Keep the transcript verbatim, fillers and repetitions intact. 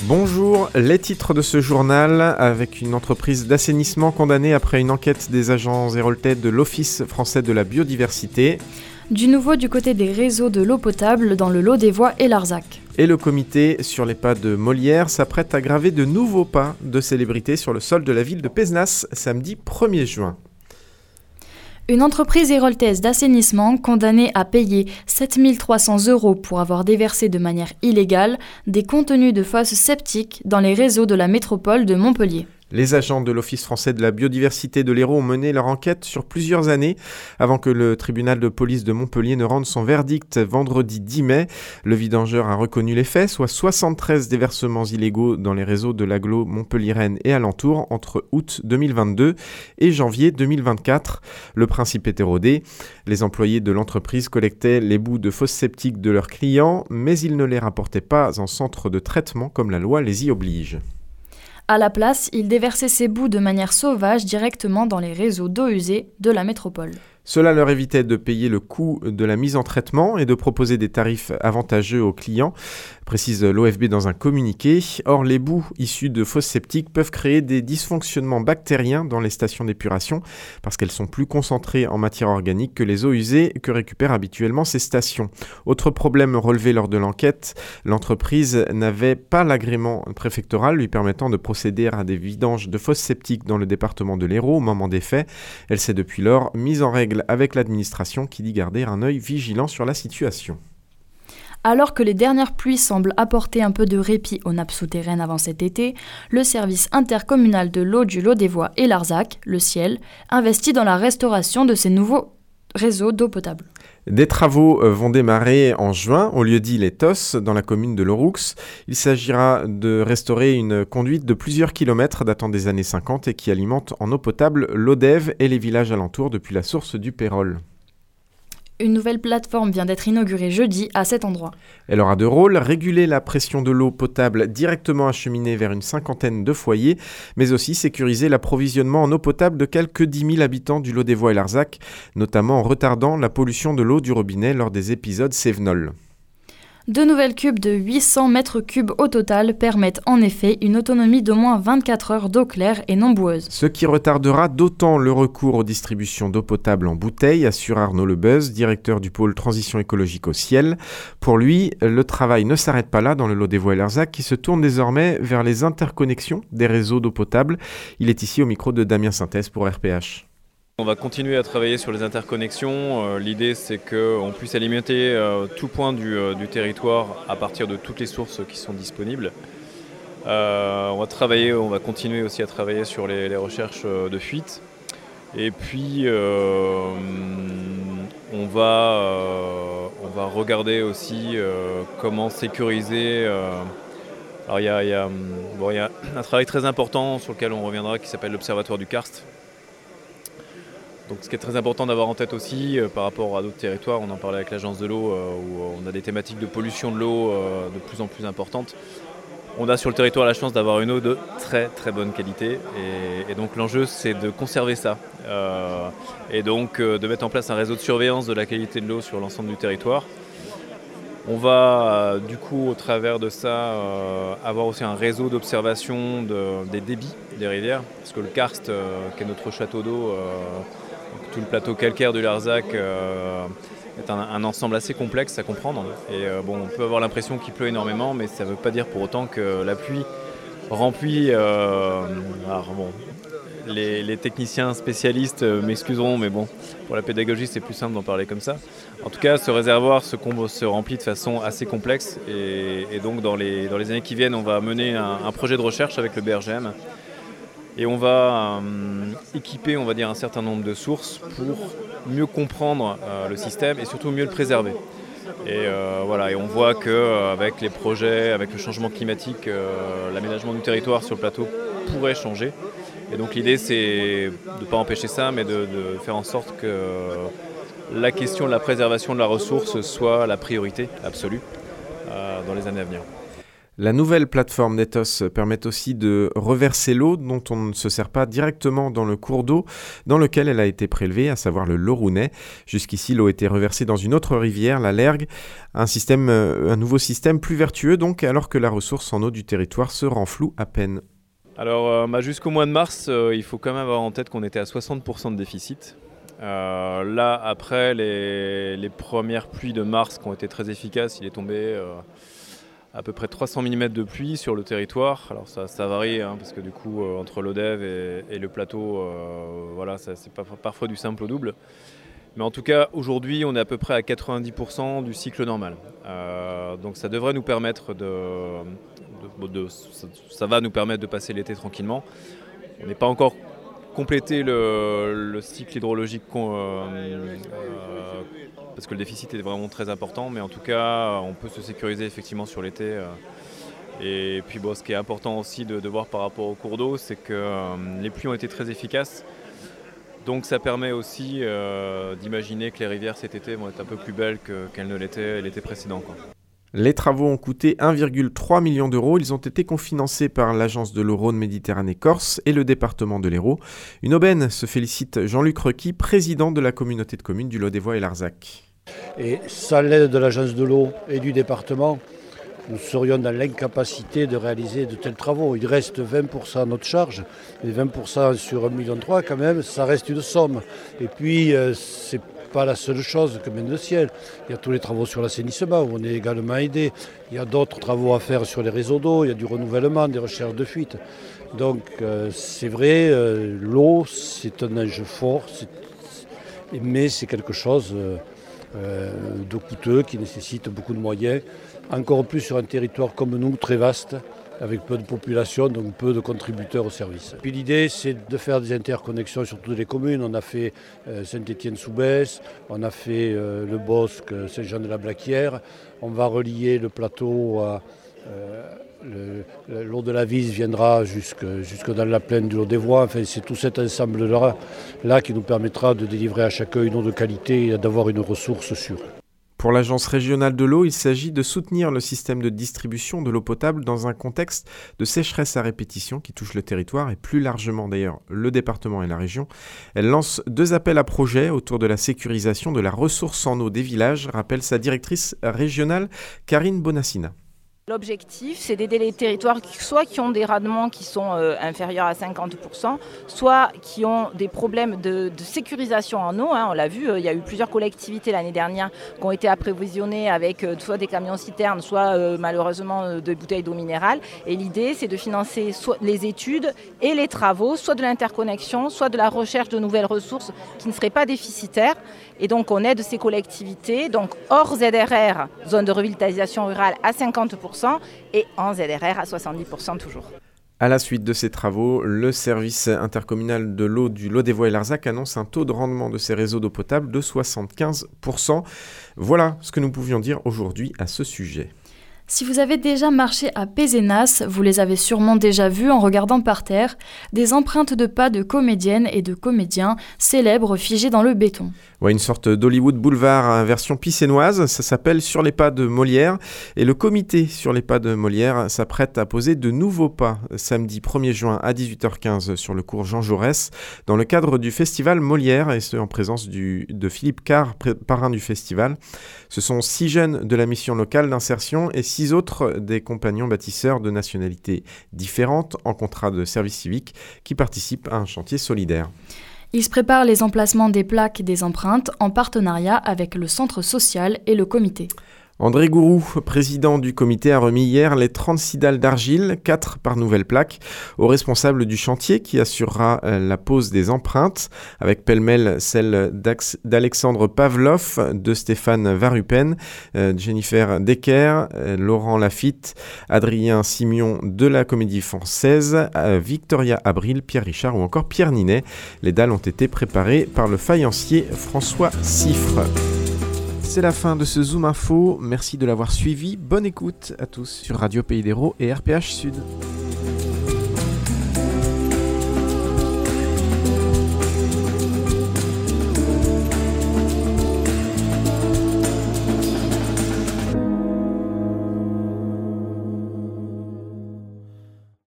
Bonjour, les titres de ce journal avec une entreprise d'assainissement condamnée après une enquête des agents héroltais de l'Office français de la biodiversité. Du nouveau du côté des réseaux de l'eau potable dans le Lot des Voies et Larzac. Et le comité sur les pas de Molière s'apprête à graver de nouveaux pas de célébrités sur le sol de la ville de Pézenas samedi premier juin. Une entreprise héroltaise d'assainissement condamnée à payer sept mille trois cents euros pour avoir déversé de manière illégale des contenus de fosses septiques dans les réseaux de la métropole de Montpellier. Les agents de l'Office français de la biodiversité de l'Hérault ont mené leur enquête sur plusieurs années avant que le tribunal de police de Montpellier ne rende son verdict vendredi dix mai. Le vidangeur a reconnu les faits, soit soixante-treize déversements illégaux dans les réseaux de l'agglo Montpellier-Rennes et alentours entre août deux mille vingt-deux et janvier deux mille vingt-quatre. Le principe est érodé. Les employés de l'entreprise collectaient les bouts de fosses septiques de leurs clients, mais ils ne les rapportaient pas en centre de traitement comme la loi les y oblige. À la place, il déversait ses bouts de manière sauvage directement dans les réseaux d'eau usée de la métropole. Cela leur évitait de payer le coût de la mise en traitement et de proposer des tarifs avantageux aux clients, précise l'O F B dans un communiqué. Or, les bouts issus de fosses septiques peuvent créer des dysfonctionnements bactériens dans les stations d'épuration parce qu'elles sont plus concentrées en matière organique que les eaux usées que récupèrent habituellement ces stations. Autre problème relevé lors de l'enquête, l'entreprise n'avait pas l'agrément préfectoral lui permettant de procéder à des vidanges de fosses septiques dans le département de l'Hérault au moment des faits. Elle s'est depuis lors mise en règle avec l'administration qui dit garder un œil vigilant sur la situation. Alors que les dernières pluies semblent apporter un peu de répit aux nappes souterraines avant cet été, le service intercommunal de l'eau du Lot des Voies et Larzac, le Ciel, investit dans la restauration de ces nouveaux réseaux d'eau potable. Des travaux vont démarrer en juin au lieu-dit Les Tosses, dans la commune de Loroux. Il s'agira de restaurer une conduite de plusieurs kilomètres datant des années cinquante et qui alimente en eau potable l'Odève et les villages alentours depuis la source du Pérol. Une nouvelle plateforme vient d'être inaugurée jeudi à cet endroit. Elle aura deux rôles, réguler la pression de l'eau potable directement acheminée vers une cinquantaine de foyers, mais aussi sécuriser l'approvisionnement en eau potable de quelques dix mille habitants du Lot des Voies et Larzac, notamment en retardant la pollution de l'eau du robinet lors des épisodes Cévenol. Deux nouvelles cubes de huit cents mètres cubes au total permettent en effet une autonomie d'au moins vingt-quatre heures d'eau claire et non boueuse. Ce qui retardera d'autant le recours aux distributions d'eau potable en bouteille, assure Arnaud Lebeuz, directeur du pôle transition écologique au Ciel. Pour lui, le travail ne s'arrête pas là dans le Lot des Voies et Larzac qui se tourne désormais vers les interconnexions des réseaux d'eau potable. Il est ici au micro de Damien Synthèse pour R P H. On va continuer à travailler sur les interconnexions. Euh, l'idée, c'est qu'on puisse alimenter euh, tout point du, euh, du territoire à partir de toutes les sources qui sont disponibles. Euh, on va travailler, on va continuer aussi à travailler sur les, les recherches euh, de fuite. Et puis, euh, on, va, euh, on va regarder aussi euh, comment sécuriser. Euh, alors, il y a, y a, bon, y a un travail très important sur lequel on reviendra qui s'appelle l'Observatoire du Karst. Donc, ce qui est très important d'avoir en tête aussi euh, par rapport à d'autres territoires, on en parlait avec l'agence de l'eau euh, où on a des thématiques de pollution de l'eau euh, de plus en plus importantes. On a sur le territoire la chance d'avoir une eau de très très bonne qualité et, et donc l'enjeu c'est de conserver ça euh, et donc euh, de mettre en place un réseau de surveillance de la qualité de l'eau sur l'ensemble du territoire. On va euh, du coup au travers de ça euh, avoir aussi un réseau d'observation de, des débits des rivières parce que le karst euh, qui est notre château d'eau euh, tout le plateau calcaire du Larzac euh, est un, un ensemble assez complexe à comprendre. Et euh, bon, on peut avoir l'impression qu'il pleut énormément, mais ça ne veut pas dire pour autant que la pluie remplit. Euh, alors bon, les, les techniciens spécialistes euh, m'excuseront, mais bon, pour la pédagogie, c'est plus simple d'en parler comme ça. En tout cas, ce réservoir se, se remplit de façon assez complexe. Et, et donc, dans les, dans les années qui viennent, on va mener un, un projet de recherche avec le B R G M. Et on va euh, équiper, on va dire, un certain nombre de sources pour mieux comprendre euh, le système et surtout mieux le préserver. Et euh, voilà, et on voit qu'avec les projets, avec le changement climatique, euh, l'aménagement du territoire sur le plateau pourrait changer. Et donc l'idée, c'est de ne pas empêcher ça, mais de, de faire en sorte que la question de la préservation de la ressource soit la priorité absolue euh, dans les années à venir. La nouvelle plateforme Netos permet aussi de reverser l'eau dont on ne se sert pas directement dans le cours d'eau dans lequel elle a été prélevée, à savoir le Laurounet. Jusqu'ici, l'eau était reversée dans une autre rivière, la Lergue, un système, un nouveau système plus vertueux donc, alors que la ressource en eau du territoire se renfloue à peine. Alors euh, bah, jusqu'au mois de mars, euh, il faut quand même avoir en tête qu'on était à soixante pour cent de déficit. Euh, là, après les, les premières pluies de mars qui ont été très efficaces, il est tombé euh, à peu près trois cents millimètres de pluie sur le territoire. Alors ça, ça varie hein, parce que du coup euh, entre l'Odève et, et le plateau, euh, voilà, ça, c'est pas, parfois du simple au double. Mais en tout cas aujourd'hui on est à peu près à quatre-vingt-dix pour cent du cycle normal. Euh, donc ça devrait nous permettre de, de, de, de ça, ça va nous permettre de passer l'été tranquillement. On n'est pas encore complété le, le cycle hydrologique qu'on, euh, euh, parce que le déficit est vraiment très important, mais en tout cas, on peut se sécuriser effectivement sur l'été. Euh, et puis bon, ce qui est important aussi de, de voir par rapport au cours d'eau, c'est que euh, les pluies ont été très efficaces. Donc ça permet aussi euh, d'imaginer que les rivières cet été vont être un peu plus belles que, qu'elles ne l'étaient l'été précédent, quoi. Les travaux ont coûté un virgule trois million d'euros. Ils ont été cofinancés par l'agence de l'eau Rhône-Méditerranée-Corse et le département de l'Hérault. Une aubaine, se félicite Jean-Luc Requy, président de la communauté de communes du Lot-des-Voies et Larzac. Et sans l'aide de l'agence de l'eau et du département, nous serions dans l'incapacité de réaliser de tels travaux. Il reste vingt pour cent à notre charge, et vingt pour cent sur un virgule trois million quand même, ça reste une somme. Et puis, euh, c'est pas la seule chose que mène le ciel. Il y a tous les travaux sur l'assainissement où on est également aidé. Il y a d'autres travaux à faire sur les réseaux d'eau, il y a du renouvellement, des recherches de fuite. Donc euh, c'est vrai, euh, l'eau c'est un enjeu fort, c'est, mais c'est quelque chose euh, de coûteux qui nécessite beaucoup de moyens. Encore plus sur un territoire comme nous, très vaste, avec peu de population, donc peu de contributeurs au service. Puis l'idée, c'est de faire des interconnexions sur toutes les communes. On a fait euh, Saint-Étienne-sous-Besse, on a fait euh, le Bosc, Saint-Jean-de-la-Blaquière. On va relier le plateau à... Euh, le, l'eau de la Vise viendra jusque, jusque dans la plaine du Lot-des-Voies. Enfin, c'est tout cet ensemble-là là, qui nous permettra de délivrer à chacun une eau de qualité et d'avoir une ressource sûre. Pour l'Agence régionale de l'eau, il s'agit de soutenir le système de distribution de l'eau potable dans un contexte de sécheresse à répétition qui touche le territoire et plus largement d'ailleurs le département et la région. Elle lance deux appels à projets autour de la sécurisation de la ressource en eau des villages, rappelle sa directrice régionale Karine Bonassina. L'objectif, c'est d'aider les territoires soit qui ont des rendements qui sont euh, inférieurs à cinquante pour cent, soit qui ont des problèmes de, de sécurisation en eau. Hein, on l'a vu, euh, il y a eu plusieurs collectivités l'année dernière qui ont été apprévisionnées avec euh, soit des camions-citernes, soit euh, malheureusement euh, des bouteilles d'eau minérale. Et l'idée, c'est de financer soit les études et les travaux, soit de l'interconnexion, soit de la recherche de nouvelles ressources qui ne seraient pas déficitaires. Et donc, on aide ces collectivités, donc hors Z R R, zone de revitalisation rurale, à cinquante pour cent et en Z R R à soixante-dix pour cent toujours. À la suite de ces travaux, le service intercommunal de l'eau du Lot-des-Voies et Larzac annonce un taux de rendement de ses réseaux d'eau potable de soixante-quinze pour cent. Voilà ce que nous pouvions dire aujourd'hui à ce sujet. Si vous avez déjà marché à Pézenas, vous les avez sûrement déjà vus en regardant par terre, des empreintes de pas de comédiennes et de comédiens célèbres figées dans le béton. Ouais, une sorte d'Hollywood Boulevard version pissénoise, ça s'appelle Sur les pas de Molière, et le comité Sur les pas de Molière s'apprête à poser de nouveaux pas samedi premier juin à dix-huit heures quinze sur le cours Jean Jaurès, dans le cadre du festival Molière, et ce en présence du, de Philippe Carr, parrain du festival. Ce sont six jeunes de la mission locale d'insertion et six autres des compagnons bâtisseurs de nationalités différentes en contrat de service civique qui participent à un chantier solidaire. Ils se préparent les emplacements des plaques et des empreintes en partenariat avec le centre social et le comité. André Gourou, président du comité, a remis hier les trente-six dalles d'argile, quatre par nouvelle plaque, au responsable du chantier qui assurera la pose des empreintes, avec pêle-mêle celle d'Alexandre Pavlov, de Stéphane Varupen, euh, Jennifer Decker, euh, Laurent Lafitte, Adrien Simion de la Comédie Française, euh, Victoria Abril, Pierre Richard ou encore Pierre Ninet. Les dalles ont été préparées par le faïencier François Siffre. C'est la fin de ce Zoom Info, merci de l'avoir suivi, bonne écoute à tous sur Radio Pays d'Hérault et R P H Sud.